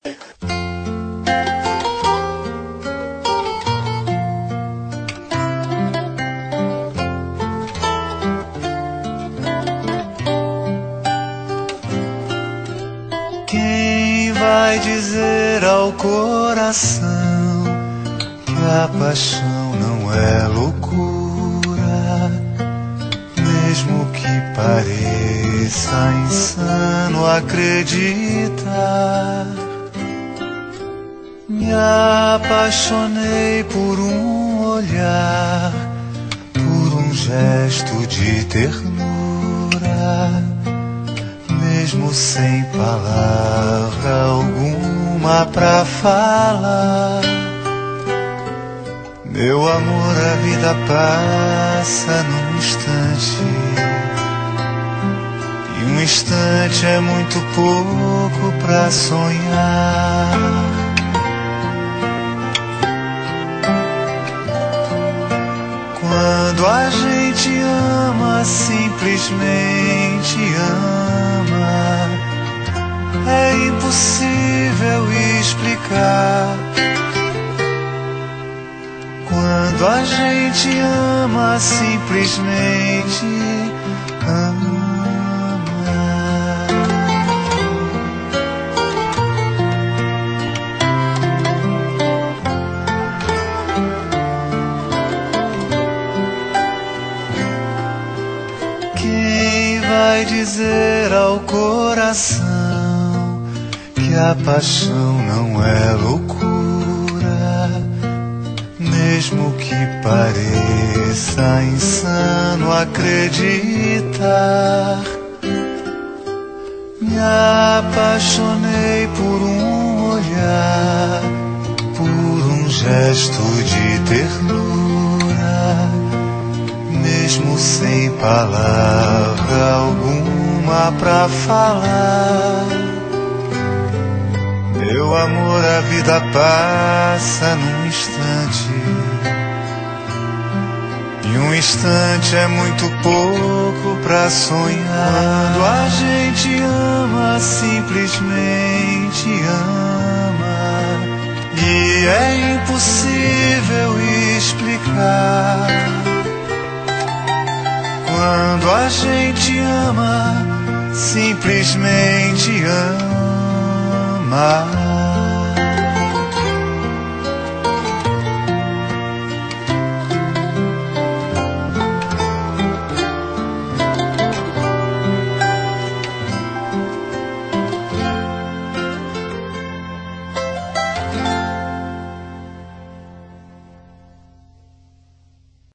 Quem vai dizer ao coração que a paixão não é loucura, mesmo que pareça insano acreditar? Me apaixonei por um olhar, por um gesto de ternura, mesmo sem palavra alguma pra falar. Meu amor, a vida passa num instante, e um instante é muito pouco pra sonhar. Quando a gente ama, simplesmente ama, é impossível explicar. Quando a gente ama, simplesmente ama. Quem vai dizer ao coração que a paixão não é loucura, mesmo que pareça insano acreditar? Me apaixonei por um olhar, por um gesto de ternura, mesmo sem palavra alguma pra falar. Meu amor, a vida passa num instante, e um instante é muito pouco pra sonhar. Quando a gente ama, simplesmente ama, e é impossível explicar. Quando a gente ama, simplesmente ama.